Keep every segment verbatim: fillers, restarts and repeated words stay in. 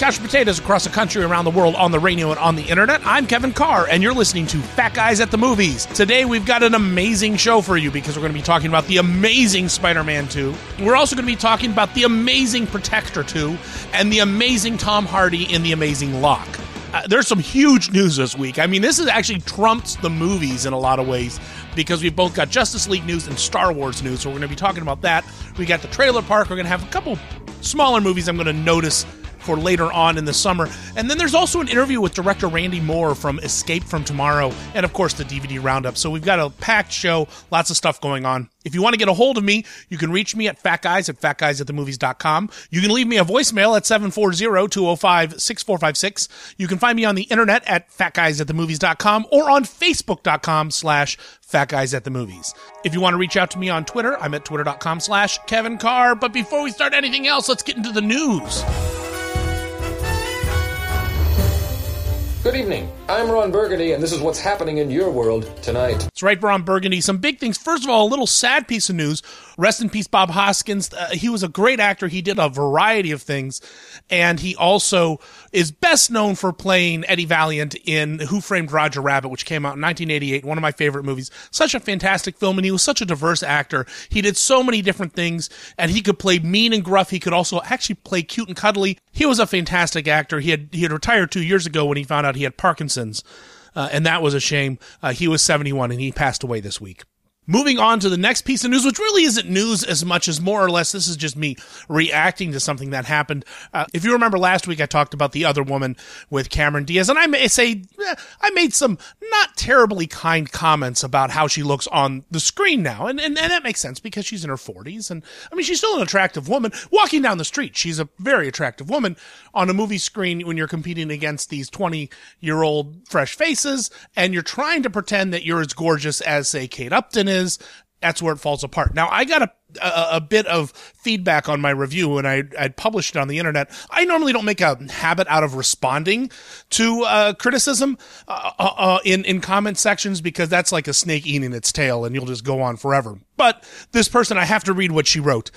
couch potatoes across the country, around the world, on the radio, and on the internet. I'm Kevin Carr, and you're listening to Fat Guys at the Movies. Today, we've got an amazing show for you because we're going to be talking about the amazing Spider-Man two. We're also going to be talking about the amazing Protector two and the amazing Tom Hardy in The Amazing Locke. Uh, there's some huge news this week. I mean, this is actually trumps the movies in a lot of ways because we've both got Justice League news and Star Wars news, so we're going to be talking about that. We got the trailer park. We're going to have a couple smaller movies I'm going to notice for later on in the summer. And then there's also an interview with director Randy Moore from Escape from Tomorrow, and of course the D V D roundup. So we've got a packed show, lots of stuff going on. If you want to get a hold of me, you can reach me at fatguys at fatguys at the movies dot com. You can leave me a voicemail at seven four zero, two oh five, six four five six. You can find me on the internet at fatguys at the movies dot com or on facebook.com slash fatguys at the movies. If you want to reach out to me on Twitter, I'm at twitter.com slash Kevin Carr. But before we start anything else, let's get into the news. Good evening. I'm Ron Burgundy, and this is what's happening in your world tonight. That's right, Ron Burgundy. Some big things. First of all, a little sad piece of news. Rest in peace, Bob Hoskins. Uh, he was a great actor. He did a variety of things, and he also is best known for playing Eddie Valiant in Who Framed Roger Rabbit, which came out in nineteen eighty-eight, one of my favorite movies. Such a fantastic film, and he was such a diverse actor. He did so many different things, and he could play mean and gruff. He could also actually play cute and cuddly. He was a fantastic actor. He had he had retired two years ago when he found out he had Parkinson's, uh, and that was a shame. Uh, he was seventy-one, and he passed away this week. Moving on to the next piece of news, which really isn't news as much as more or less this is just me reacting to something that happened. Uh, if you remember last week, I talked about The Other Woman with Cameron Diaz, and I may say eh, I made some not terribly kind comments about how she looks on the screen now, and, and, and that makes sense because she's in her forties, and I mean, she's still an attractive woman. Walking down the street, she's a very attractive woman. On a movie screen, when you're competing against these twenty-year-old fresh faces, and you're trying to pretend that you're as gorgeous as, say, Kate Upton is, is, that's where it falls apart. Now, I got a, a, a bit of feedback on my review when I I'd published it on the internet. I normally don't make a habit out of responding to uh, criticism uh, uh, in, in comment sections because that's like a snake eating its tail and you'll just go on forever. But this person, I have to read what she wrote.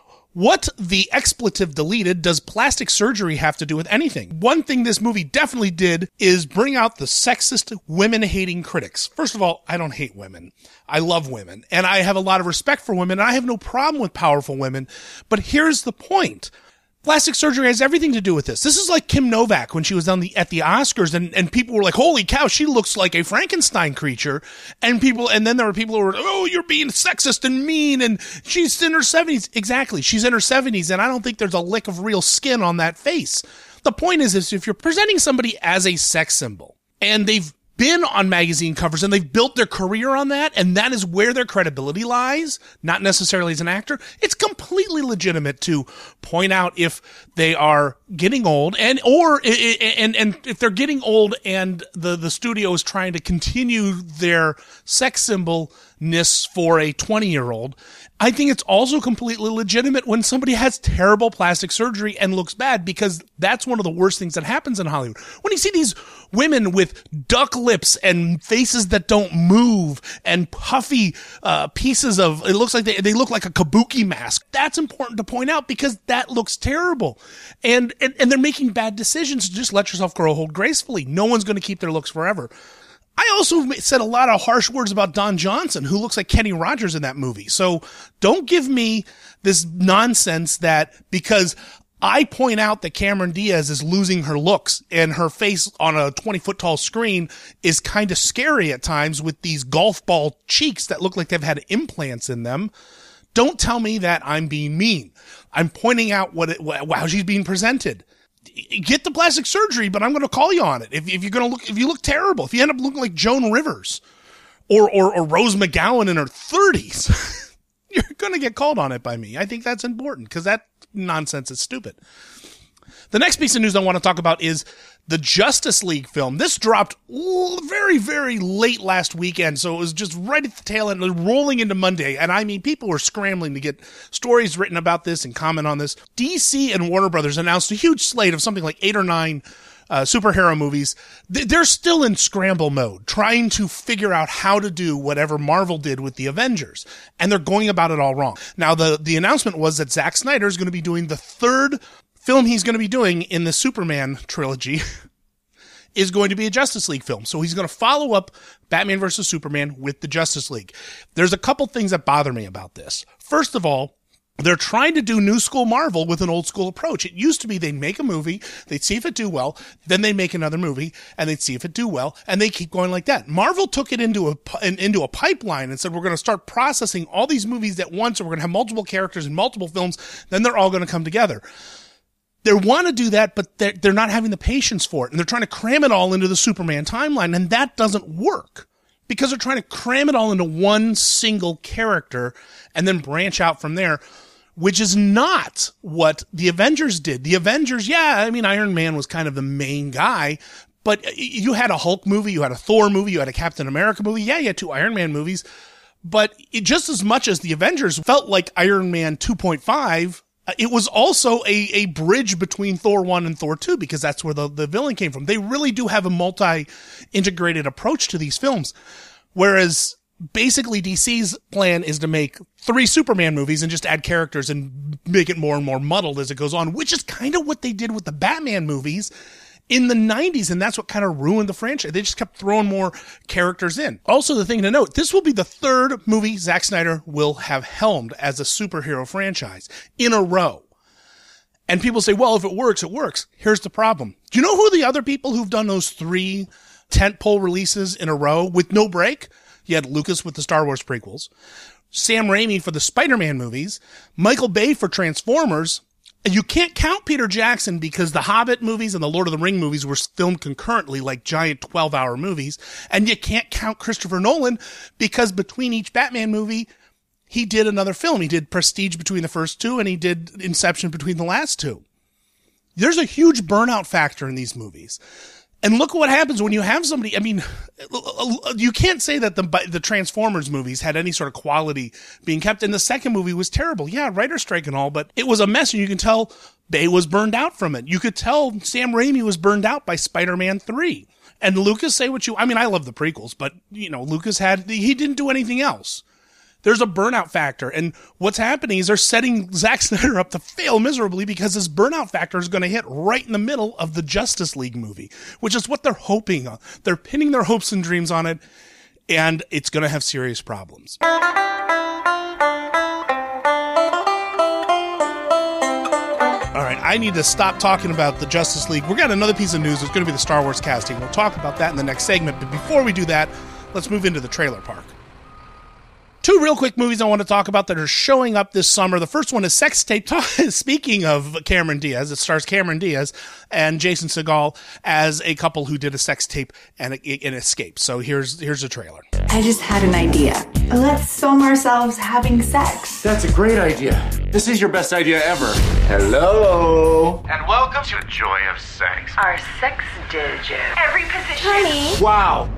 What the expletive deleted does plastic surgery have to do with anything? One thing this movie definitely did is bring out the sexist, women-hating critics. First of all, I don't hate women. I love women, and I have a lot of respect for women, and I have no problem with powerful women. But here's the point. Plastic surgery has everything to do with this. This is like Kim Novak when she was on the at the Oscars, and, and people were like, holy cow, she looks like a Frankenstein creature. And people, and then there were people who were, oh, you're being sexist and mean, and she's in her seventies. Exactly. She's in her seventies, and I don't think there's a lick of real skin on that face. The point is, is if you're presenting somebody as a sex symbol, and they've been on magazine covers and they've built their career on that, and that is where their credibility lies, not necessarily as an actor, it's completely legitimate to point out if they are getting old and or and and if they're getting old and the the studio is trying to continue their sex symbolness for a twenty-year-old. I think it's also completely legitimate when somebody has terrible plastic surgery and looks bad, because that's one of the worst things that happens in Hollywood. When you see these women with duck lips and faces that don't move and puffy uh, pieces of, it looks like they, they look like a kabuki mask. That's important to point out because that looks terrible. And, and, and they're making bad decisions. Just let yourself grow old gracefully. No one's going to keep their looks forever. I also said a lot of harsh words about Don Johnson, who looks like Kenny Rogers in that movie. So don't give me this nonsense that because I point out that Cameron Diaz is losing her looks and her face on a twenty-foot tall screen is kind of scary at times with these golf ball cheeks that look like they've had implants in them. Don't tell me that I'm being mean. I'm pointing out what it, how she's being presented. Get the plastic surgery, but I'm going to call you on it. If, if you're going to look, if you look terrible, if you end up looking like Joan Rivers or, or, or Rose McGowan in her thirties, you're going to get called on it by me. I think that's important because that nonsense is stupid. The next piece of news I want to talk about is the Justice League film. This dropped very, very late last weekend, so it was just right at the tail end, rolling into Monday. And I mean, people were scrambling to get stories written about this and comment on this. D C and Warner Brothers announced a huge slate of something like eight or nine uh, superhero movies. They're still in scramble mode, trying to figure out how to do whatever Marvel did with the Avengers. And they're going about it all wrong. Now, the, the announcement was that Zack Snyder is going to be doing the third film he's going to be doing in the Superman trilogy is going to be a Justice League film. So he's going to follow up Batman versus Superman with the Justice League. There's a couple things that bother me about this. First of all, they're trying to do new school Marvel with an old school approach. It used to be they'd make a movie, they'd see if it do well, then they'd make another movie, and they'd see if it do well, and they keep going like that. Marvel took it into a into a pipeline and said, we're going to start processing all these movies at once, and we're going to have multiple characters in multiple films, then they're all going to come together. They want to do that, but they're, they're not having the patience for it, and they're trying to cram it all into the Superman timeline, and that doesn't work. Because they're trying to cram it all into one single character, and then branch out from there, which is not what the Avengers did. The Avengers, yeah, I mean, Iron Man was kind of the main guy, but you had a Hulk movie, you had a Thor movie, you had a Captain America movie. Yeah, you had two Iron Man movies, but it, just as much as the Avengers felt like Iron Man two point five, it was also a, a bridge between Thor one and Thor two, because that's where the, the villain came from. They really do have a multi-integrated approach to these films, whereas basically D C's plan is to make three Superman movies and just add characters and make it more and more muddled as it goes on, which is kind of what they did with the Batman movies in the nineties, and that's what kind of ruined the franchise. They just kept throwing more characters in. Also, the thing to note, this will be the third movie Zack Snyder will have helmed as a superhero franchise in a row. And people say, well, if it works, it works. Here's the problem. Do you know who the other people who've done those three tentpole releases in a row with no break? You had Lucas with the Star Wars prequels, Sam Raimi for the Spider-Man movies, Michael Bay for Transformers. And you can't count Peter Jackson because the Hobbit movies and the Lord of the Ring movies were filmed concurrently like giant twelve-hour movies. And you can't count Christopher Nolan because between each Batman movie, he did another film. He did Prestige between the first two, and he did Inception between the last two. There's a huge burnout factor in these movies. And look what happens when you have somebody, I mean, you can't say that the the Transformers movies had any sort of quality being kept. And the second movie was terrible. Yeah, writer's strike and all, but it was a mess. And you can tell Bay was burned out from it. You could tell Sam Raimi was burned out by Spider-Man three. And Lucas, say what you, I mean, I love the prequels, but, you know, Lucas had, he didn't do anything else. There's a burnout factor. And what's happening is they're setting Zack Snyder up to fail miserably because his burnout factor is going to hit right in the middle of the Justice League movie, which is what they're hoping on. They're pinning their hopes and dreams on it, and it's going to have serious problems. All right, I need to stop talking about the Justice League. We've got another piece of news. It's going to be the Star Wars casting. We'll talk about that in the next segment. But before we do that, let's move into the trailer park. Two real quick movies I want to talk about that are showing up this summer. The first one is Sex Tape. Speaking of Cameron Diaz, it stars Cameron Diaz and Jason Segel as a couple who did a sex tape and an escape. So here's here's a trailer. I just had an idea. Let's film ourselves having sex. That's a great idea. This is your best idea ever. Hello. And welcome to the joy of sex. Our sex digit. Every position. Honey. Wow.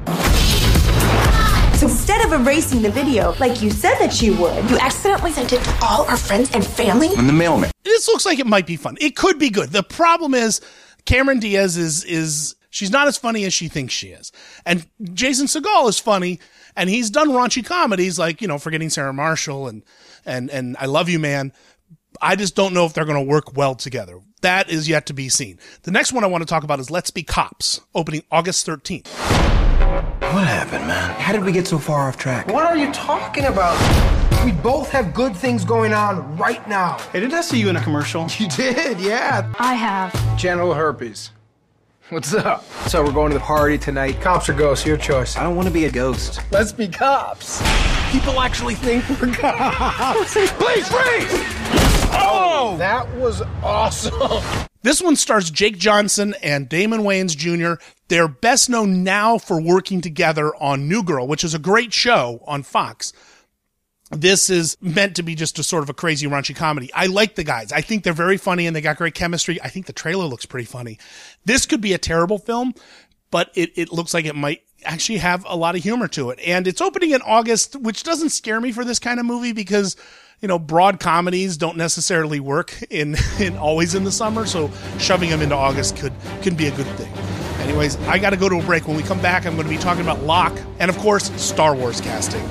So instead of erasing the video like you said that you would, you accidentally sent it to all our friends and family? I'm the mailman. This looks like it might be fun. It could be good. The problem is Cameron Diaz is, is she's not as funny as she thinks she is. And Jason Segel is funny, and he's done raunchy comedies like, you know, Forgetting Sarah Marshall and, and, and I Love You, Man. I just don't know if they're going to work well together. That is yet to be seen. The next one I want to talk about is Let's Be Cops, opening August thirteenth. What happened, man? How did we get so far off track? What are you talking about? We both have good things going on right now. Hey, did I see you in a commercial? You did, yeah. I have. Genital herpes. What's up? So we're going to the party tonight. Cops or ghosts, your choice. I don't want to be a ghost. Let's be cops. People actually think we're cops. Please freeze! Oh, that was awesome. This one stars Jake Johnson and Damon Wayans Junior They're best known now for working together on New Girl, which is a great show on Fox. This is meant to be just a sort of a crazy, raunchy comedy. I like the guys. I think they're very funny and they got great chemistry. I think the trailer looks pretty funny. This could be a terrible film, but it, it looks like it might actually have a lot of humor to it. And it's opening in August, which doesn't scare me for this kind of movie because, you know, broad comedies don't necessarily work in, in always in the summer. So shoving them into August could, could be a good thing. Anyways, I got to go to a break. When we come back, I'm going to be talking about Locke and, of course, Star Wars casting.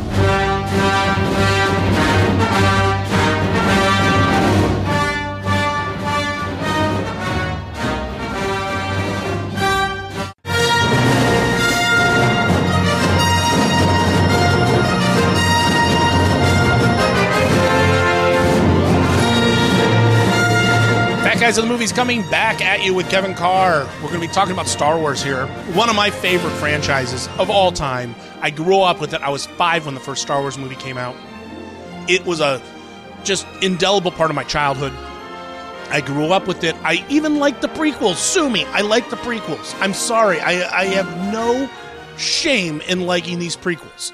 Guys of the Movies coming back at you with Kevin Carr. We're going to be talking about Star Wars here. One of my favorite franchises of all time. I grew up with it. I was five when the first Star Wars movie came out. It was a just indelible part of my childhood. I grew up with it. I even liked the prequels. Sue me. I like the prequels. I'm sorry. I, I have no shame in liking these prequels.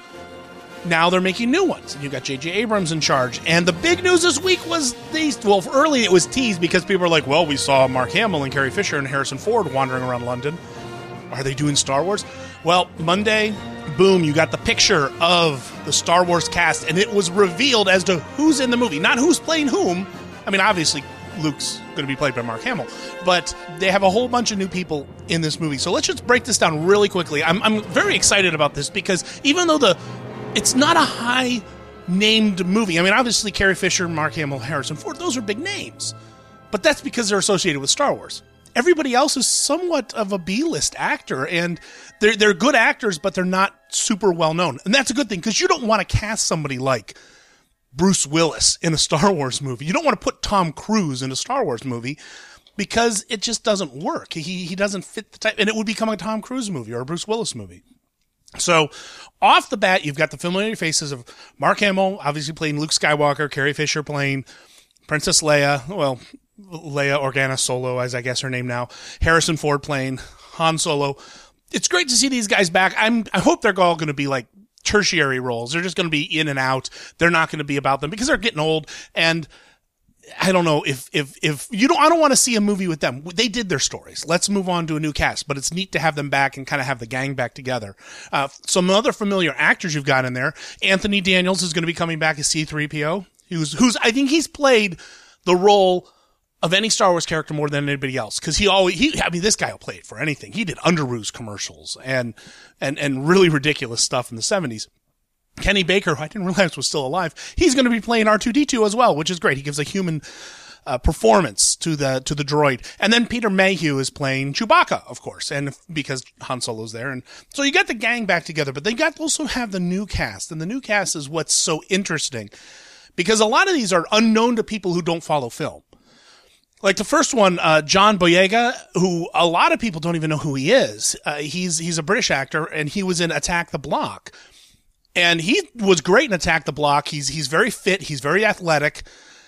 Now they're making new ones. You got J J Abrams in charge. And the big news this week was these. Well, early it was teased because people were like, well, we saw Mark Hamill and Carrie Fisher and Harrison Ford wandering around London. Are they doing Star Wars? Well, Monday, boom, you got the picture of the Star Wars cast, and it was revealed as to who's in the movie. Not who's playing whom. I mean, obviously, Luke's going to be played by Mark Hamill, but they have a whole bunch of new people in this movie. So let's just break this down really quickly. I'm, I'm very excited about this because even though the it's not a high-named movie. I mean, obviously, Carrie Fisher, Mark Hamill, Harrison Ford, those are big names. But that's because they're associated with Star Wars. Everybody else is somewhat of a B-list actor, and they're, they're good actors, but they're not super well-known. And that's a good thing, because you don't want to cast somebody like Bruce Willis in a Star Wars movie. You don't want to put Tom Cruise in a Star Wars movie, because it just doesn't work. He, he doesn't fit the type, and it would become a Tom Cruise movie or a Bruce Willis movie. So, off the bat, you've got the familiar faces of Mark Hamill, obviously playing Luke Skywalker, Carrie Fisher playing Princess Leia, well, Leia Organa Solo, as I guess her name now, Harrison Ford playing Han Solo. It's great to see these guys back. I'm, I hope they're all going to be like tertiary roles. They're just going to be in and out. They're not going to be about them because they're getting old, and I don't know if, if, if you don't, I don't want to see a movie with them. They did their stories. Let's move on to a new cast, but it's neat to have them back and kind of have the gang back together. Uh, some other familiar actors you've got in there. Anthony Daniels is going to be coming back as C three P O, who's, who's, I think he's played the role of any Star Wars character more than anybody else. Cause he always, he, I mean, this guy will play it for anything. He did Underoos commercials and, and, and really ridiculous stuff in the seventies. Kenny Baker, who I didn't realize was still alive, he's going to be playing R two D two as well, which is great. He gives a human uh, performance to the to the droid. And then Peter Mayhew is playing Chewbacca, of course, and because Han Solo's there. And so you got the gang back together, but they got also have the new cast. And the new cast is what's so interesting because a lot of these are unknown to people who don't follow film. Like the first one, uh, John Boyega, who a lot of people don't even know who he is. Uh, he's he's a British actor, and he was in Attack the Block. And he was great in Attack the Block. He's he's very fit. He's very athletic.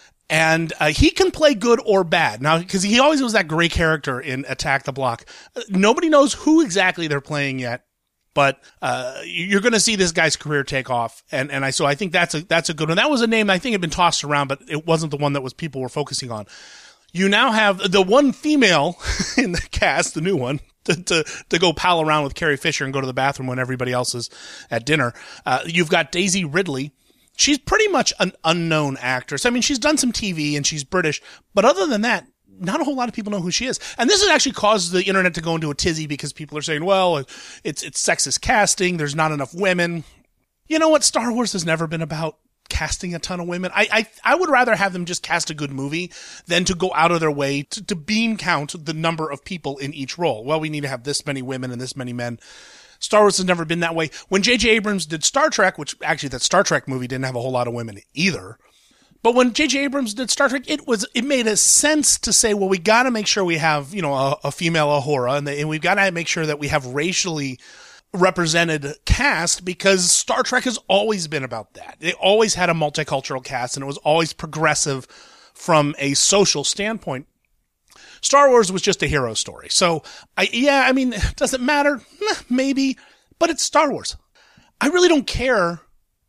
And uh, he can play good or bad. Now, because he always was that gray character in Attack the Block. Uh, nobody knows who exactly they're playing yet. But uh, you're going to see this guy's career take off. And and I so I think that's a that's a good one. That was a name I think had been tossed around, but it wasn't the one that was people were focusing on. You now have the one female in the cast, the new one, to, to, to go pal around with Carrie Fisher and go to the bathroom when everybody else is at dinner. Uh, you've got Daisy Ridley. She's pretty much an unknown actress. I mean, she's done some T V and she's British, but other than that, not a whole lot of people know who she is. And this has actually caused the internet to go into a tizzy because people are saying, well, it's, it's sexist casting. There's not enough women. You know what? Star Wars has never been about casting a ton of women. I, I I would rather have them just cast a good movie than to go out of their way to, to beam count the number of people in each role. Well, we need to have this many women and this many men. Star Wars has never been that way. When J J Abrams did Star Trek, which actually that Star Trek movie didn't have a whole lot of women either, but when J J Abrams did Star Trek, it was it made a sense to say, well, we got to make sure we have, you know, a, a female Uhura, and, the, and we've got to make sure that we have racially represented cast because Star Trek has always been about that. It always had a multicultural cast and it was always progressive from a social standpoint. Star Wars was just a hero story. So I, yeah, I mean, does it matter? Maybe, but it's Star Wars. I really don't care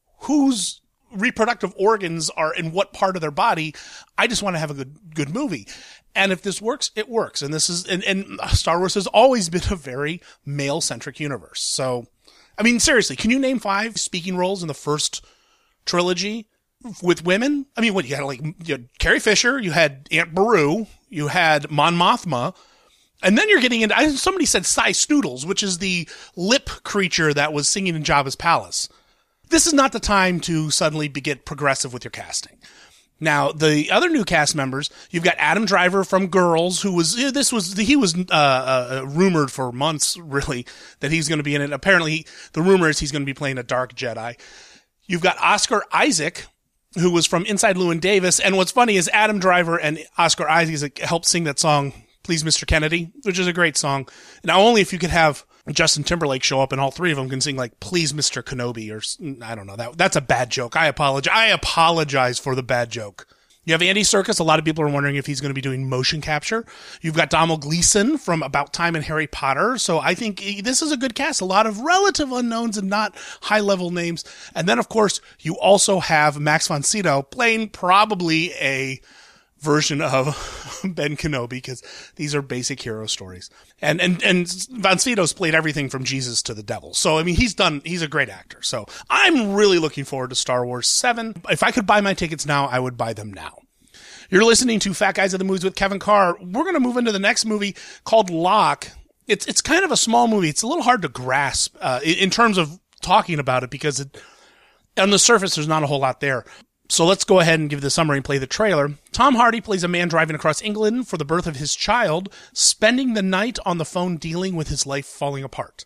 whose reproductive organs are in what part of their body. I just want to have a good, good movie. And if this works, it works. And this is, and, and Star Wars has always been a very male-centric universe. So, I mean, seriously, can you name five speaking roles in the first trilogy with women? I mean, what, you had like, you had Carrie Fisher, you had Aunt Beru, you had Mon Mothma, and then you're getting into, somebody said Sy Snootles, which is the lip creature that was singing in Jabba's palace. This is not the time to suddenly be, get progressive with your casting. Now, the other new cast members, you've got Adam Driver from Girls, who was, this was, he was, uh, uh rumored for months, really, that he's going to be in it. Apparently, the rumor is he's going to be playing a dark Jedi. You've got Oscar Isaac, who was from Inside Llewyn Davis. And what's funny is Adam Driver and Oscar Isaac helped sing that song, Please Mister Kennedy, which is a great song. Now, only if you could have Justin Timberlake show up and all three of them can sing like Please Mister Kenobi, or I don't know. That That's a bad joke. I apologize. I apologize for the bad joke. You have Andy Serkis. A lot of people are wondering if he's going to be doing motion capture. You've got Domhnall Gleeson from About Time and Harry Potter. So I think this is a good cast. A lot of relative unknowns and not high-level names. And then, of course, you also have Max von Sydow playing probably a version of Ben Kenobi, because these are basic hero stories. And, and, and Von Sydow's played everything from Jesus to the devil. So, I mean, he's done, he's a great actor. So I'm really looking forward to Star Wars seven. If I could buy my tickets now, I would buy them now. You're listening to Fat Guys at the Movies with Kevin Carr. We're going to move into the next movie called Locke. It's, it's kind of a small movie. It's a little hard to grasp, uh, in terms of talking about it, because it, on the surface, there's not a whole lot there. So let's go ahead and give the summary and play the trailer. Tom Hardy plays a man driving across England for the birth of his child, spending the night on the phone dealing with his life falling apart.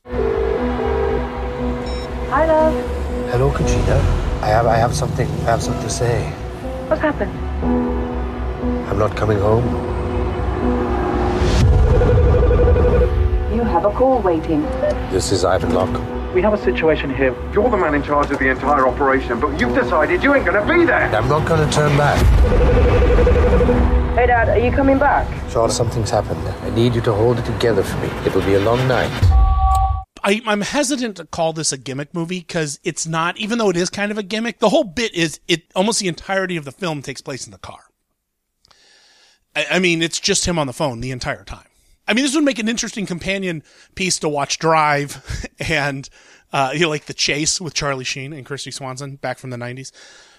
Hi, love. Hello, Conchita. I have I have something I have something to say. What's happened? I'm not coming home. You have a call waiting. This is Ivan Locke. We have a situation here. You're the man in charge of the entire operation, but you've decided you ain't gonna be there. I'm not gonna turn back. Hey, Dad, are you coming back? Charles, something's happened. I need you to hold it together for me. It will be a long night. I, I'm hesitant to call this a gimmick movie, because it's not, even though it is kind of a gimmick, the whole bit is, it almost the entirety of the film takes place in the car. I, I mean, it's just him on the phone the entire time. I mean, this would make an interesting companion piece to watch Drive and, uh, you know, like The Chase with Charlie Sheen and Christy Swanson back from the nineties.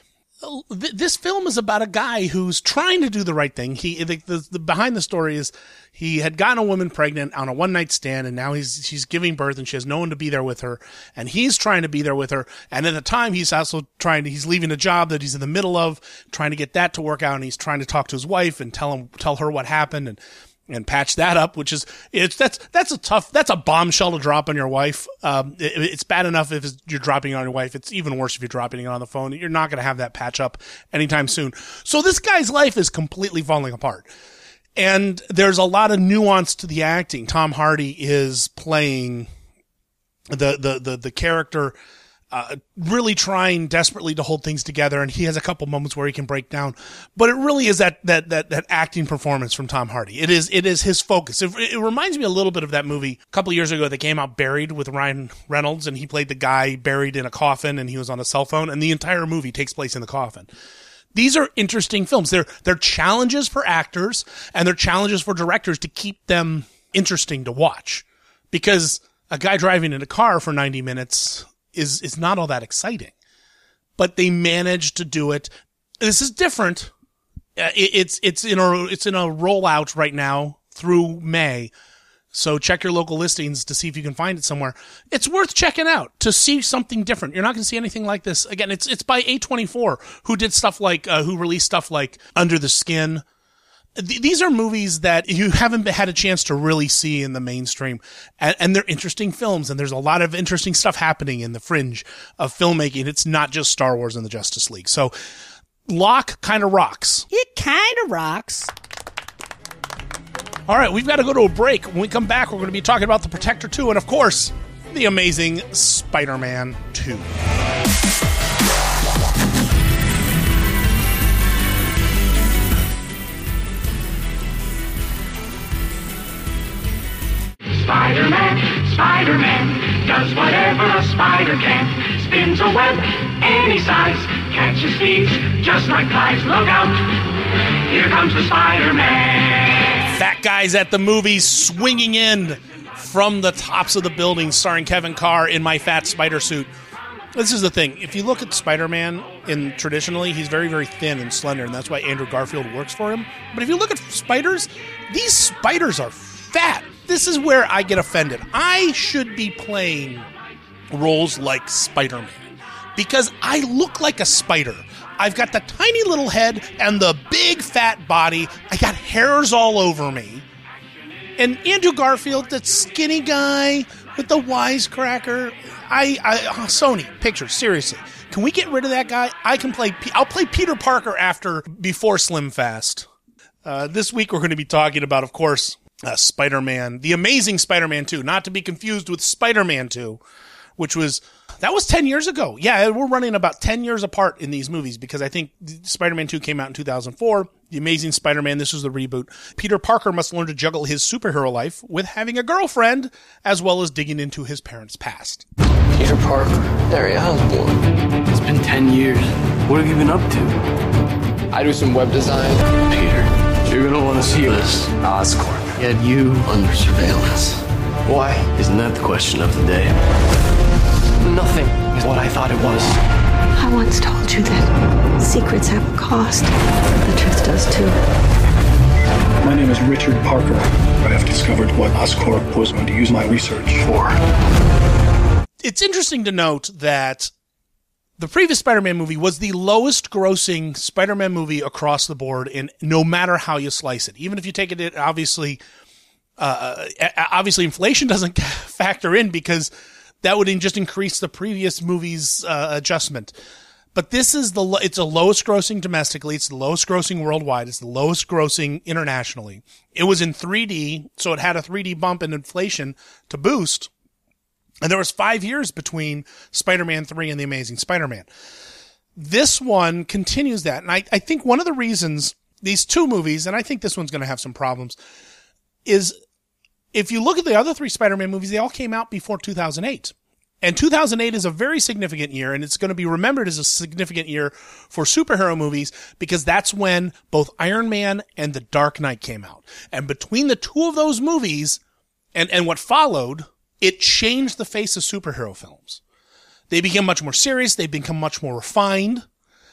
This film is about a guy who's trying to do the right thing. He, the, the, the behind the story is he had gotten a woman pregnant on a one night stand, and now he's, she's giving birth and she has no one to be there with her. And he's trying to be there with her. And at the time, he's also trying to, he's leaving a job that he's in the middle of, trying to get that to work out. And he's trying to talk to his wife and tell him, tell her what happened. And, and patch that up, which is, it's, that's, that's a tough, that's a bombshell to drop on your wife. Um, it, it's bad enough if it's, you're dropping it on your wife. It's even worse if you're dropping it on the phone. You're not going to have that patch up anytime soon. So this guy's life is completely falling apart. And there's a lot of nuance to the acting. Tom Hardy is playing the, the, the, the character, Uh, really trying desperately to hold things together, and he has a couple moments where he can break down. But it really is that that that that acting performance from Tom Hardy. It is it is his focus. It, it reminds me a little bit of that movie a couple years ago that came out, Buried, with Ryan Reynolds, and he played the guy buried in a coffin, and he was on a cell phone, and the entire movie takes place in the coffin. These are interesting films. They're they're challenges for actors, and they're challenges for directors to keep them interesting to watch, because a guy driving in a car for ninety minutes is is not all that exciting, but they managed to do it. This is different. Uh, it, it's it's in a it's in a rollout right now through May, so check your local listings to see if you can find it somewhere. It's worth checking out to see something different. You're not going to see anything like this again. It's it's by A twenty-four, who did stuff like uh, who released stuff like Under the Skin. These are movies that you haven't had a chance to really see in the mainstream, and, and they're interesting films, and there's a lot of interesting stuff happening in the fringe of filmmaking. It's not just Star Wars and the Justice League. So Locke kind of rocks. It kind of rocks. All right, we've got to go to a break. When we come back, we're going to be talking about The Protector two, and of course, the amazing Spider-Man two. Spider-Man, Spider-Man, does whatever a spider can. Spins a web any size, catches thieves just like flies. Look out, here comes the Spider-Man. Fat Guys at the Movies swinging in from the tops of the building, starring Kevin Carr in my fat spider suit. This is the thing. If you look at Spider-Man, in traditionally, he's very, very thin and slender, and that's why Andrew Garfield works for him. But if you look at spiders, these spiders are fat. This is where I get offended. I should be playing roles like Spider-Man because I look like a spider. I've got the tiny little head and the big fat body. I got hairs all over me. And Andrew Garfield, that skinny guy with the wisecracker, I, I uh, Sony Pictures, seriously, can we get rid of that guy? I can play. I'll play Peter Parker after before Slim Fast. Uh, this week we're going to be talking about, of course, uh, Spider-Man, the Amazing Spider-Man two, not to be confused with Spider-Man two, which was that was ten years ago. Yeah, we're running about ten years apart in these movies because I think Spider-Man two came out in two thousand four. The Amazing Spider-Man, this was the reboot. Peter Parker must learn to juggle his superhero life with having a girlfriend, as well as digging into his parents' past. Peter Parker, Harry Osborn. It's been ten years. What have you been up to? I do some web design. Peter, you're gonna want to see this. Oscorp. He had you under surveillance. Why? Isn't that the question of the day? Nothing is what I thought it was. I once told you that secrets have a cost. The truth does too. My name is Richard Parker. I have discovered what Oscorp was going to use my research for. It's interesting to note that the previous Spider-Man movie was the lowest grossing Spider-Man movie across the board, and no matter how you slice it, even if you take it, obviously, uh, obviously inflation doesn't factor in because that would just increase the previous movie's uh, adjustment. But this is the, it's the lowest grossing domestically. It's the lowest grossing worldwide. It's the lowest grossing internationally. It was in three D, so it had a three D bump in inflation to boost. And there was five years between Spider-Man three and The Amazing Spider-Man. This one continues that. And I, I think one of the reasons these two movies, and I think this one's going to have some problems, is if you look at the other three Spider-Man movies, they all came out before two thousand eight. And two thousand eight is a very significant year, and it's going to be remembered as a significant year for superhero movies because that's when both Iron Man and The Dark Knight came out. And between the two of those movies and, and what followed, it changed the face of superhero films. They became much more serious. They become much more refined.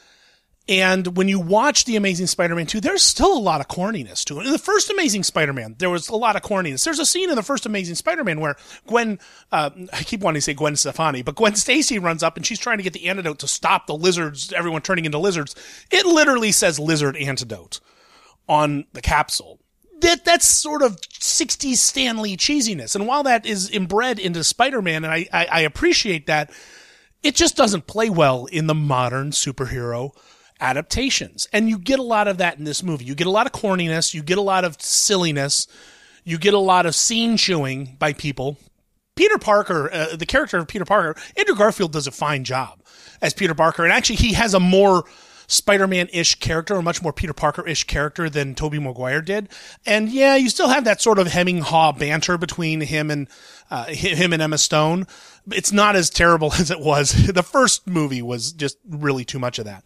And when you watch The Amazing Spider-Man two, there's still a lot of corniness to it. In the first Amazing Spider-Man, there was a lot of corniness. There's a scene in the first Amazing Spider-Man where Gwen, uh, I keep wanting to say Gwen Stefani, but Gwen Stacy runs up and she's trying to get the antidote to stop the lizards, everyone turning into lizards. It literally says lizard antidote on the capsule. That that's sort of sixties Stan Lee cheesiness. And while that is inbred into Spider-Man, and I, I, I appreciate that, it just doesn't play well in the modern superhero adaptations. And you get a lot of that in this movie. You get a lot of corniness. You get a lot of silliness. You get a lot of scene chewing by people. Peter Parker, uh, the character of Peter Parker, Andrew Garfield does a fine job as Peter Parker. And actually, he has a more Spider-Man-ish character, a much more Peter Parker-ish character than Tobey Maguire did. And yeah, you still have that sort of hemming-haw banter between him and uh, him and Emma Stone. It's not as terrible as it was. The first movie was just really too much of that.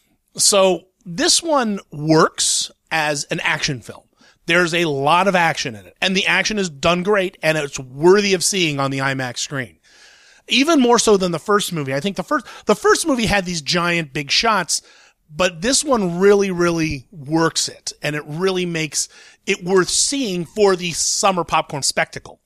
So this one works as an action film. There's a lot of action in it, and the action is done great, and it's worthy of seeing on the IMAX screen. Even more so than the first movie. I think the first, the first movie had these giant big shots, but this one really, really works it, and it really makes it worth seeing for the summer popcorn spectacle.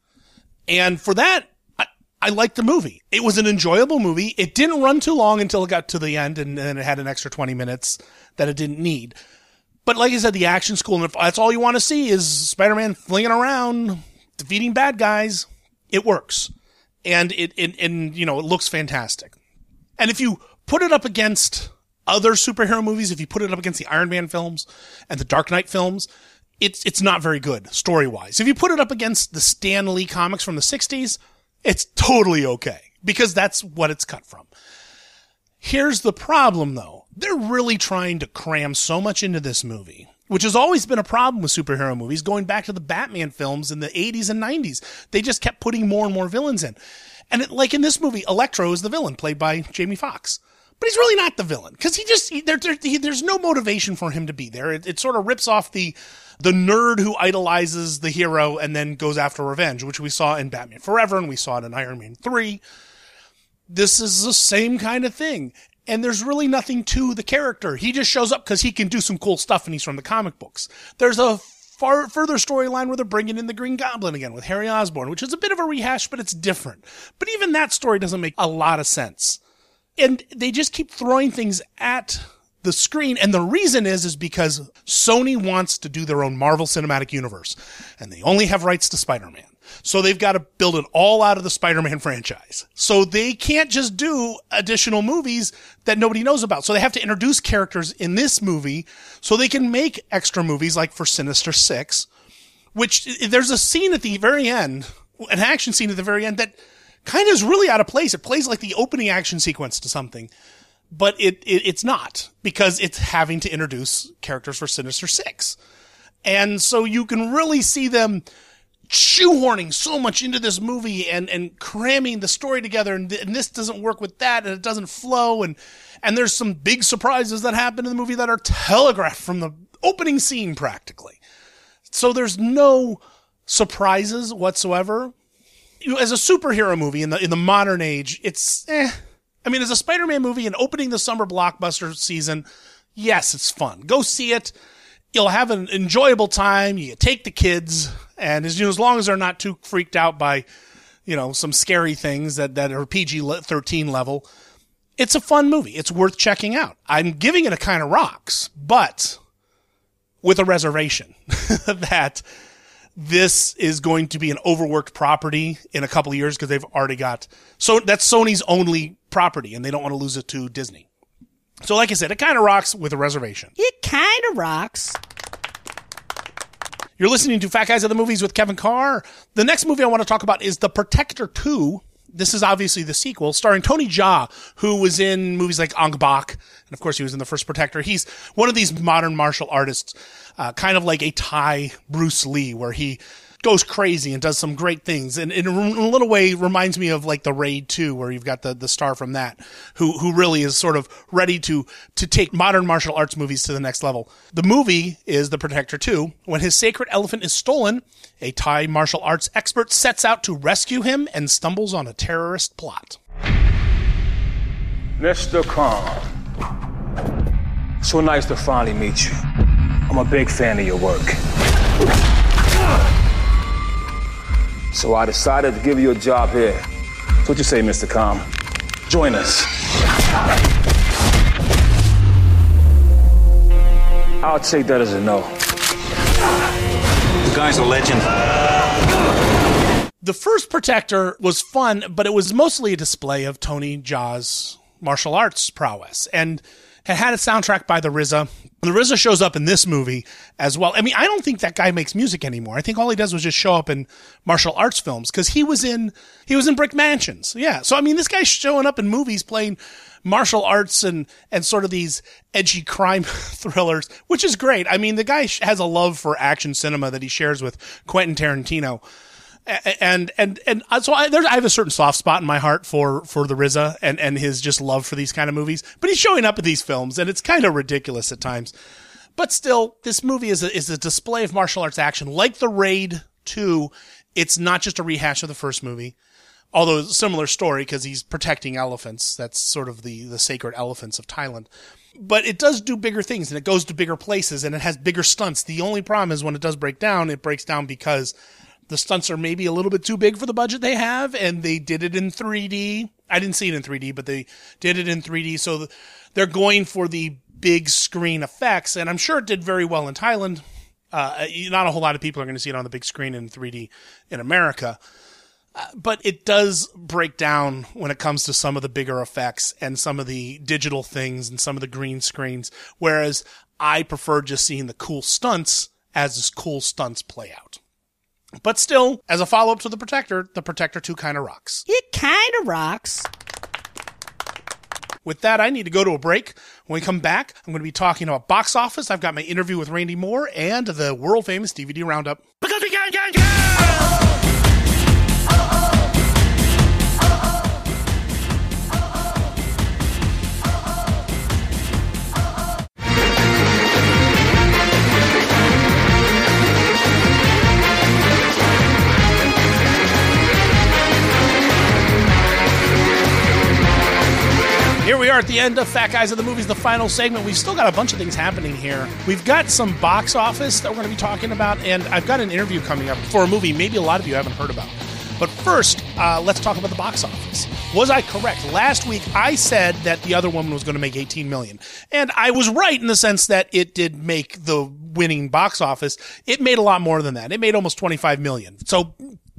And for that, I, I liked the movie. It was an enjoyable movie. It didn't run too long until it got to the end, and then it had an extra twenty minutes that it didn't need. But like I said, the action's cool, and if that's all you want to see is Spider-Man flinging around, defeating bad guys, it works. And it, it, and, you know, it looks fantastic. And if you put it up against other superhero movies, if you put it up against the Iron Man films and the Dark Knight films, it's, it's not very good story-wise. If you put it up against the Stan Lee comics from the sixties, it's totally okay because that's what it's cut from. Here's the problem though. They're really trying to cram so much into this movie, which has always been a problem with superhero movies, going back to the Batman films in the eighties and nineties. They just kept putting more and more villains in. And it, like in this movie, Electro is the villain, played by Jamie Foxx. But he's really not the villain, because he just, he, there, there, he, there's no motivation for him to be there. It, it sort of rips off the the nerd who idolizes the hero and then goes after revenge, which we saw in Batman Forever, and we saw it in Iron Man three. This is the same kind of thing. And there's really nothing to the character. He just shows up because he can do some cool stuff and he's from the comic books. There's a far further storyline where they're bringing in the Green Goblin again with Harry Osborn, which is a bit of a rehash, but it's different. But even that story doesn't make a lot of sense. And they just keep throwing things at the screen. And the reason is, is because Sony wants to do their own Marvel Cinematic Universe. And they only have rights to Spider-Man. So they've got to build it all out of the Spider-Man franchise. So they can't just do additional movies that nobody knows about. So they have to introduce characters in this movie so they can make extra movies like for Sinister Six, which there's a scene at the very end, an action scene at the very end that kind of is really out of place. It plays like the opening action sequence to something, but it, it it's not, because it's having to introduce characters for Sinister Six. And so you can really see them shoehorning so much into this movie and, and cramming the story together, and, th- and this doesn't work with that, and it doesn't flow, and, and there's some big surprises that happen in the movie that are telegraphed from the opening scene practically. So there's no surprises whatsoever. You know, as a superhero movie in the in the modern age, it's eh. I mean, as a Spider-Man movie and opening the summer blockbuster season, yes, it's fun. Go see it. You'll have an enjoyable time. You take the kids, and as, you know, as long as they're not too freaked out by, you know, some scary things that, that are P G thirteen level, it's a fun movie. It's worth checking out. I'm giving it a kind of rocks, but with a reservation that this is going to be an overworked property in a couple of years, because they've already got, so that's Sony's only property, and they don't want to lose it to Disney. So like I said, it kind of rocks with a reservation. It kind of rocks. You're listening to Fat Guys at the Movies with Kevin Carr. The next movie I want to talk about is The Protector two. This is obviously the sequel, starring Tony Jaa, who was in movies like Ong Bak, and of course he was in The First Protector. He's one of these modern martial artists, uh, kind of like a Thai Bruce Lee, where he goes crazy and does some great things. And in a little way reminds me of like The Raid two, where you've got the, the star from that, who, who really is sort of ready to, to take modern martial arts movies to the next level. The movie is The Protector two. When his sacred elephant is stolen, a Thai martial arts expert sets out to rescue him and stumbles on a terrorist plot. Mister Khan, so nice to finally meet you. I'm a big fan of your work. So I decided to give you a job here. So what you say, Mister Khan? Join us. I'll take that as a no. The guy's a legend. The First Protector was fun, but it was mostly a display of Tony Jaa's martial arts prowess, and it had a soundtrack by the R Z A. The R Z A shows up in this movie as well. I mean, I don't think that guy makes music anymore. I think all he does was just show up in martial arts films, because he was in he was in Brick Mansions. Yeah, so I mean, this guy's showing up in movies playing martial arts and and sort of these edgy crime thrillers, which is great. I mean, the guy has a love for action cinema that he shares with Quentin Tarantino. And, and, and so I, there's, I have a certain soft spot in my heart for, for the R Z A and, and his just love for these kind of movies, but he's showing up in these films and it's kind of ridiculous at times, but still, this movie is a, is a display of martial arts action. Like The Raid two, it's not just a rehash of the first movie, although it's a similar story because he's protecting elephants. That's sort of the, the sacred elephants of Thailand. But it does do bigger things and it goes to bigger places and it has bigger stunts. The only problem is when it does break down, it breaks down because the stunts are maybe a little bit too big for the budget they have, and they did it in three D. I didn't see it in three D, but they did it in three D, so they're going for the big screen effects, and I'm sure it did very well in Thailand. Uh, not a whole lot of people are going to see it on the big screen in three D in America, uh, but it does break down when it comes to some of the bigger effects and some of the digital things and some of the green screens, whereas I prefer just seeing the cool stunts as this cool stunts play out. But still, as a follow-up to The Protector, The Protector two kind of rocks. It kind of rocks. With that, I need to go to a break. When we come back, I'm going to be talking about box office. I've got my interview with Randy Moore and the world-famous D V D Roundup. Because we can, can, can! Here we are at the end of Fat Guys at the Movies, the final segment. We've still got a bunch of things happening here. We've got some box office that we're going to be talking about, and I've got an interview coming up for a movie maybe a lot of you haven't heard about. But first, uh, let's talk about the box office. Was I correct? Last week, I said that The Other Woman was going to make eighteen million dollars. And I was right in the sense that it did make the winning box office. It made a lot more than that. It made almost twenty-five million dollars. So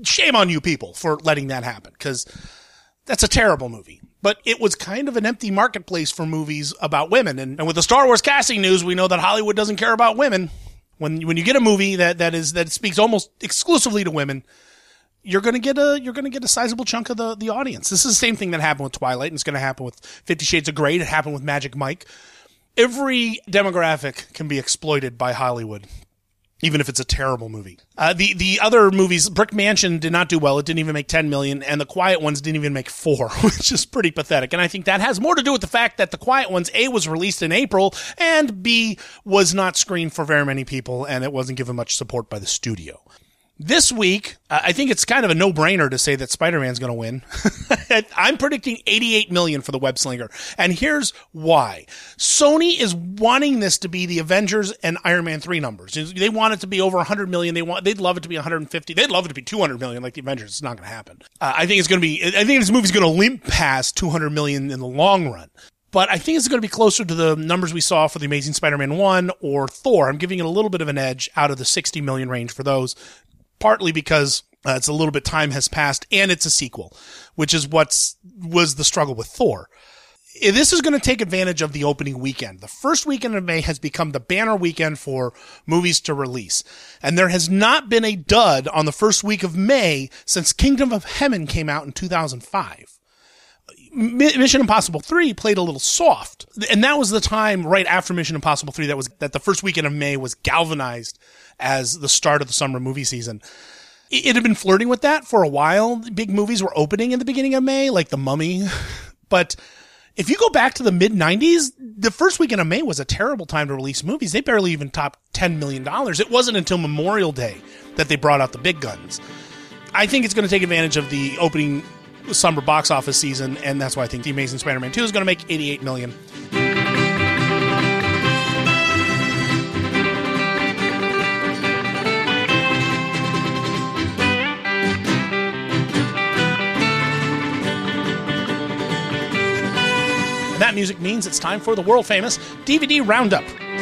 shame on you people for letting that happen, because that's a terrible movie. But it was kind of an empty marketplace for movies about women. And, and with the Star Wars casting news, we know that Hollywood doesn't care about women. When when you get a movie that, that is that speaks almost exclusively to women, you're gonna get a you're gonna get a sizable chunk of the, the audience. This is the same thing that happened with Twilight, and it's gonna happen with Fifty Shades of Grey. It happened with Magic Mike. Every demographic can be exploited by Hollywood, even if it's a terrible movie. Uh, the, the other movies, Brick Mansion did not do well. It didn't even make ten million dollars, and The Quiet Ones didn't even make four, which is pretty pathetic. And I think that has more to do with the fact that The Quiet Ones, A, was released in April, and B, was not screened for very many people, and it wasn't given much support by the studio. This week, uh, I think it's kind of a no-brainer to say that Spider-Man's going to win. I'm predicting eighty-eight million dollars for the Web Slinger. And here's why. Sony is wanting this to be the Avengers and Iron Man three numbers. They want it to be over one hundred million dollars. They want, they'd love it to be one hundred fifty. They'd love it to be two hundred million dollars like the Avengers. It's not going to happen. Uh, I think it's going to be, I think this movie's going to limp past two hundred million dollars in the long run. But I think it's going to be closer to the numbers we saw for The Amazing Spider-Man one or Thor. I'm giving it a little bit of an edge out of the sixty million range for those. Partly because uh, it's a little bit time has passed, and it's a sequel, which is what's was the struggle with Thor. This is going to take advantage of the opening weekend. The first weekend of May has become the banner weekend for movies to release. And there has not been a dud on the first week of May since Kingdom of Heaven came out in two thousand five. Mission Impossible three played a little soft. And that was the time right after Mission Impossible three that was that the first weekend of May was galvanized as the start of the summer movie season. It, it had been flirting with that for a while. Big movies were opening in the beginning of May, like The Mummy. But if you go back to the mid nineties, the first weekend of May was a terrible time to release movies. They barely even topped ten million dollars. It wasn't until Memorial Day that they brought out the big guns. I think it's going to take advantage of the opening summer box office season, and that's why I think The Amazing Spider-Man two is going to make eighty-eight million dollars. That music means it's time for the world-famous D V D Roundup.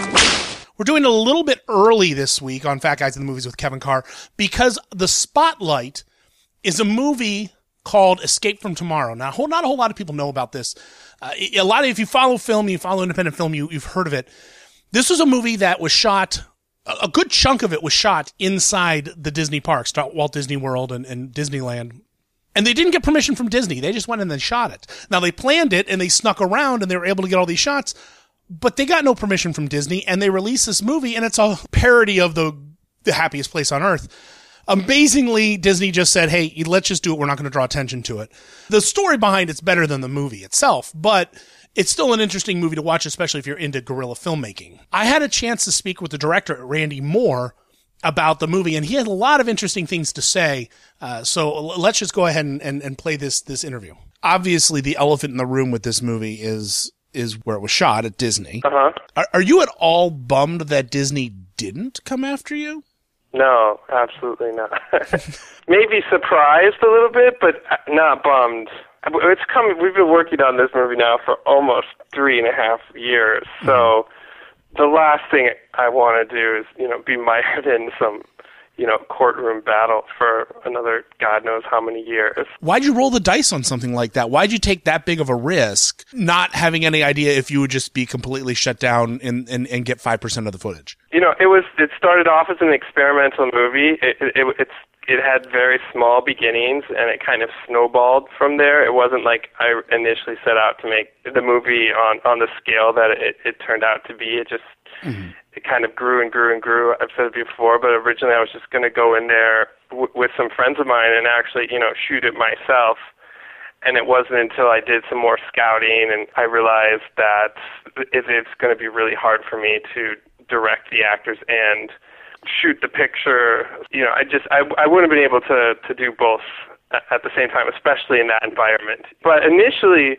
We're doing it a little bit early this week on Fat Guys in the Movies with Kevin Carr because The Spotlight is a movie called Escape from Tomorrow. Now, not a whole lot of people know about this. Uh, a lot of, if you follow film, you follow independent film, you, you've heard of it. This was a movie that was shot, a good chunk of it was shot inside the Disney parks, Walt Disney World and, and Disneyland. And they didn't get permission from Disney. They just went in and shot it. Now, they planned it and they snuck around and they were able to get all these shots, but they got no permission from Disney, and they released this movie, and it's a parody of the, the Happiest Place on Earth. Amazingly, Disney just said, hey, let's just do it. We're not going to draw attention to it. The story behind it's better than the movie itself, but it's still an interesting movie to watch, especially if you're into guerrilla filmmaking. I had a chance to speak with the director, Randy Moore, about the movie, and he had a lot of interesting things to say. Uh, so let's just go ahead and, and, and play this this interview. Obviously, the elephant in the room with this movie is is where it was shot at Disney. Uh-huh. Are, are you at all bummed that Disney didn't come after you? No, absolutely not. Maybe surprised a little bit, but not bummed. It's coming. We've been working on this movie now for almost three and a half years. So mm-hmm. the last thing I want to do is, you know, be mired in some, you know, courtroom battle for another God knows how many years. Why'd you roll the dice on something like that? Why'd you take that big of a risk, not having any idea if you would just be completely shut down and, and, and get five percent of the footage? You know, it was. It started off as an experimental movie. It, it, it, it's it had very small beginnings, and it kind of snowballed from there. It wasn't like I initially set out to make the movie on, on the scale that it, it turned out to be. It just mm-hmm. it kind of grew and grew and grew. I've said it before, but originally I was just going to go in there w- with some friends of mine and actually, you know, shoot it myself. And it wasn't until I did some more scouting and I realized that it, it's going to be really hard for me to direct the actors and shoot the picture. You know, I just I, I wouldn't have been able to, to do both at the same time, especially in that environment. But initially,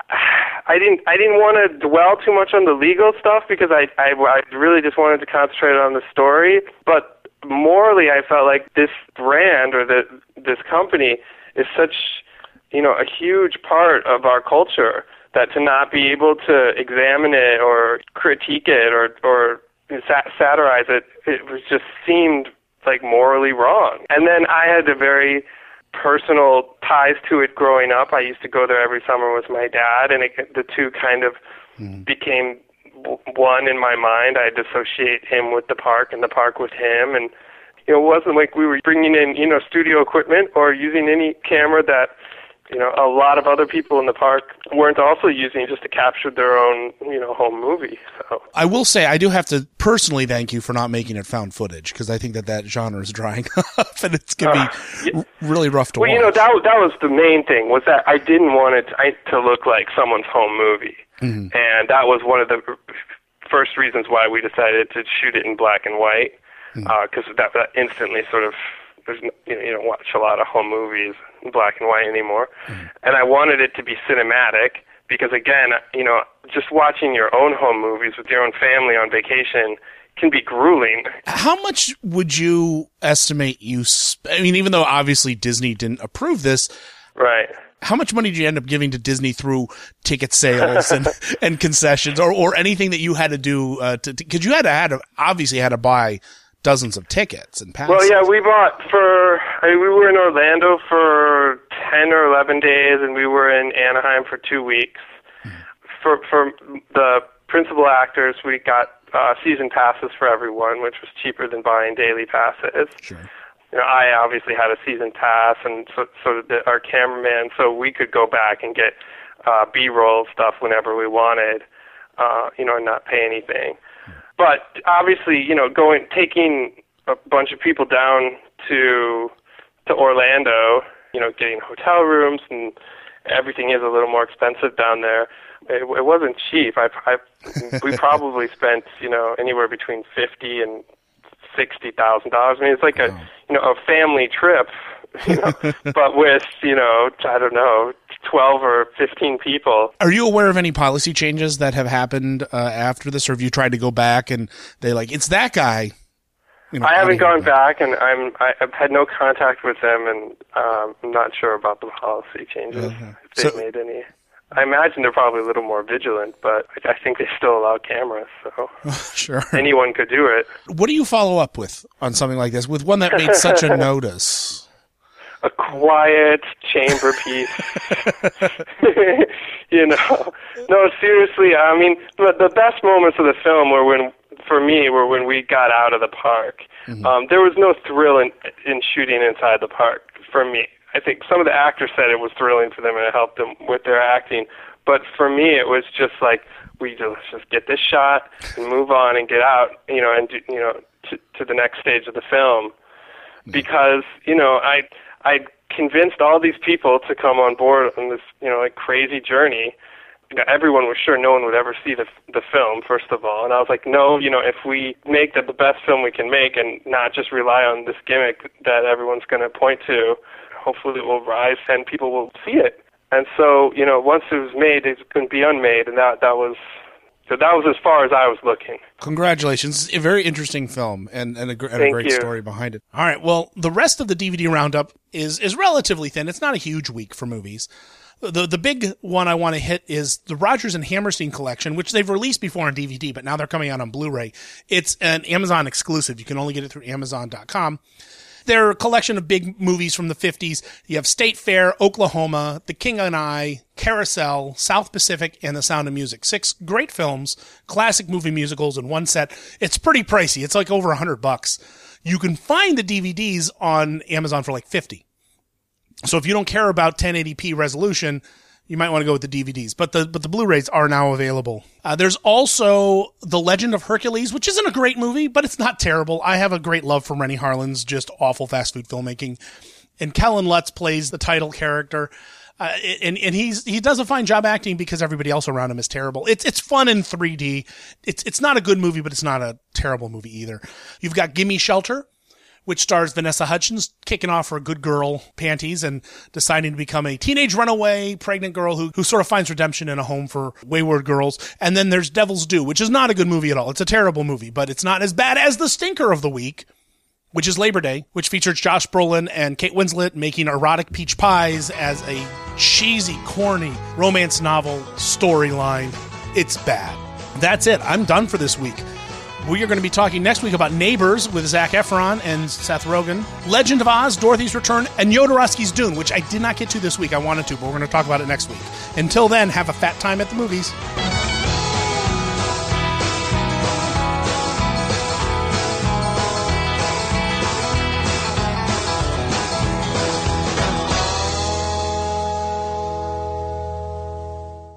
I didn't I didn't want to dwell too much on the legal stuff because I, I, I really just wanted to concentrate on the story. But morally, I felt like this brand or the this company is such, you know, a huge part of our culture that to not be able to examine it or critique it or or sat- satirize it, it was just seemed like morally wrong. And then I had a very personal ties to it growing up. I used to go there every summer with my dad, and it, the two kind of mm. became one in my mind. I'd associate him with the park and the park with him. And, you know, it wasn't like we were bringing in, you know, studio equipment or using any camera that, you know, a lot of other people in the park weren't also using just to capture their own, you know, home movie. So I will say I do have to personally thank you for not making it found footage, because I think that that genre is drying up and it's going to uh, be yeah. r- really rough to well, watch. Well, you know, that, that was the main thing, was that I didn't want it to, to look like someone's home movie. Mm-hmm. And that was one of the first reasons why we decided to shoot it in black and white, because mm-hmm. uh, that, that instantly sort of, there's, you know, you don't watch a lot of home movies in black and white anymore. Mm-hmm. And I wanted it to be cinematic because, again, you know, just watching your own home movies with your own family on vacation can be grueling. How much would you estimate you sp- I mean, even though obviously Disney didn't approve this, right? How much money did you end up giving to Disney through ticket sales and, and concessions, or, or anything that you had to do? Uh, to, because you had to had to, obviously had to buy dozens of tickets and passes. Well, yeah, we bought for, I mean, we were in Orlando for ten or eleven days, and we were in Anaheim for two weeks. Mm-hmm. For for the principal actors, we got uh, season passes for everyone, which was cheaper than buying daily passes. Sure. You know, I obviously had a season pass, and so, so did our cameraman, so we could go back and get uh, B-roll stuff whenever we wanted, uh, you know, and not pay anything. But obviously, you know, going taking a bunch of people down to to Orlando, you know, getting hotel rooms and everything is a little more expensive down there. It, it wasn't cheap. I, I we probably spent, you know, anywhere between fifty and sixty thousand dollars. I mean, it's like a you know a family trip, you know, but with you know I don't know. twelve or fifteen people. Are you aware of any policy changes that have happened uh, after this, or have you tried to go back and they like, it's that guy? You know, I haven't gone back, and I'm, I, I've had no contact with them, and um, I'm not sure about the policy changes, uh-huh. if they've so, made any. I imagine they're probably a little more vigilant, but I think they still allow cameras, so sure. anyone could do it. What do you follow up with on something like this, with one that made such a notice? A quiet chamber piece. You know, no, seriously. I mean, the, the best moments of the film were when, for me, were when we got out of the park. Mm-hmm. Um, there was no thrill in, in shooting inside the park for me. I think some of the actors said it was thrilling for them and it helped them with their acting. But for me, it was just like, we just, let's just get this shot and move on and get out, you know, and, do, you know, to, to the next stage of the film. Mm-hmm. Because, you know, I... I convinced all these people to come on board on this, you know, like crazy journey. You know, everyone was sure no one would ever see the the film, first of all. And I was like, no, you know, if we make the, the best film we can make and not just rely on this gimmick that everyone's going to point to, hopefully it will rise and people will see it. And so, you know, once it was made, it couldn't be unmade, and that that was... So that was as far as I was looking. Congratulations. A very interesting film and, and, a, and a great you. story behind it. All right. Well, the rest of the D V D roundup is, is relatively thin. It's not a huge week for movies. The the big one I want to hit is the Rodgers and Hammerstein collection, which they've released before on D V D, but now they're coming out on Blu-ray. It's an Amazon exclusive. You can only get it through Amazon dot com. They're a collection of big movies from the fifties. You have State Fair, Oklahoma, The King and I, Carousel, South Pacific, and The Sound of Music. Six great films, classic movie musicals in one set. It's pretty pricey. It's like over a hundred bucks. You can find the D V Ds on Amazon for like fifty. So if you don't care about ten eighty p resolution, you might want to go with the D V Ds. But the but the Blu-rays are now available. Uh, there's also The Legend of Hercules, which isn't a great movie, but it's not terrible. I have a great love for Renny Harlin's just awful fast food filmmaking. And Kellen Lutz plays the title character. Uh, and and he's he does a fine job acting because everybody else around him is terrible. It's it's fun in three D. It's it's not a good movie, but it's not a terrible movie either. You've got Gimme Shelter, which stars Vanessa Hudgens kicking off her good girl panties and deciding to become a teenage runaway pregnant girl who, who sort of finds redemption in a home for wayward girls. And then there's Devil's Due, which is not a good movie at all. It's a terrible movie, but it's not as bad as the stinker of the week, which is Labor Day, which features Josh Brolin and Kate Winslet making erotic peach pies as a cheesy, corny romance novel storyline. It's bad. That's it. I'm done for this week. We are going to be talking next week about Neighbors with Zac Efron and Seth Rogen, Legend of Oz, Dorothy's Return, and Jodorowsky's Dune, which I did not get to this week. I wanted to, but we're going to talk about it next week. Until then, have a fat time at the movies.